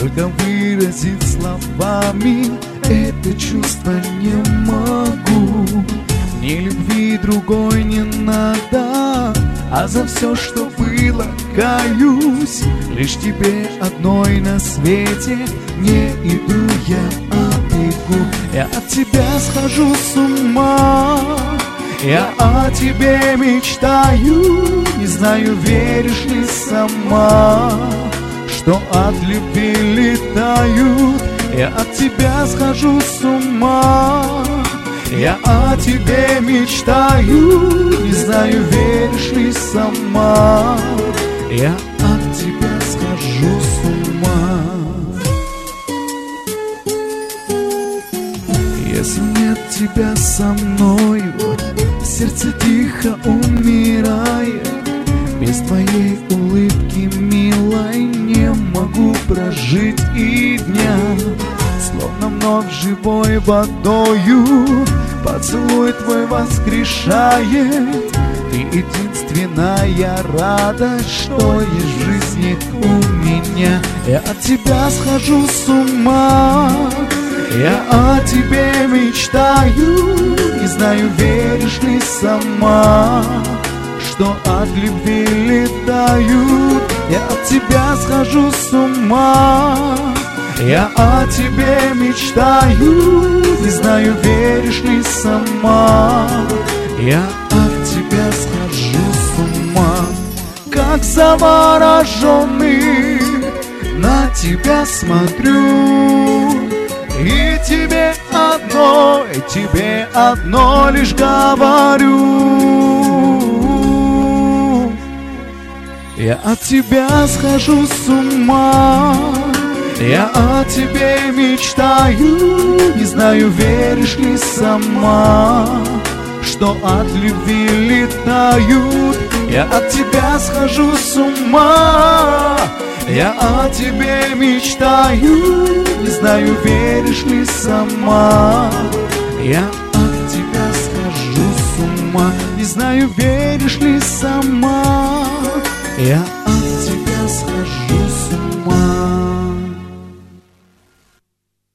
только выразить словами это чувство не могу. Ни любви другой не надо, а за все, что было, каюсь. Лишь тебе одной на свете не иду я, а бегу. Я от тебя схожу с ума, я о тебе мечтаю. Не знаю, веришь ли сама, что от любви летают. Я от тебя схожу с ума, я о тебе мечтаю. Не знаю, веришь ли сама, я от тебя схожу с ума. Если нет тебя со мною, сердце тихо умирает. Без твоей улыбки, милой, не могу прожить и дня. Словно вновь живой водою поцелуй твой воскрешает. Ты единственная радость, что есть в жизни у меня. Я от тебя схожу с ума, я о тебе мечтаю. Не знаю, веришь ли сама, что от любви летают. Я от тебя схожу с ума, я о тебе мечтаю. Не знаю, веришь ли сама, я от тебя схожу с ума. Как завороженный на тебя смотрю, и тебе одно лишь говорю. Я от тебя схожу с ума, я о тебе мечтаю. Не знаю, веришь ли сама, что от любви летают. Я от тебя схожу с ума, я о тебе мечтаю. Не знаю, веришь ли сама, я от тебя схожу с ума. Не знаю, веришь ли сама, я от тебя схожу.